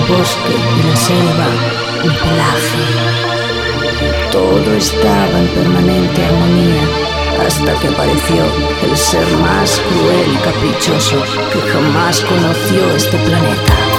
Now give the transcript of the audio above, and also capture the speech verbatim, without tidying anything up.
bosque y la selva un pelaje. Todo estaba en permanente armonía hasta que apareció el ser más cruel y caprichoso que jamás conoció este planeta.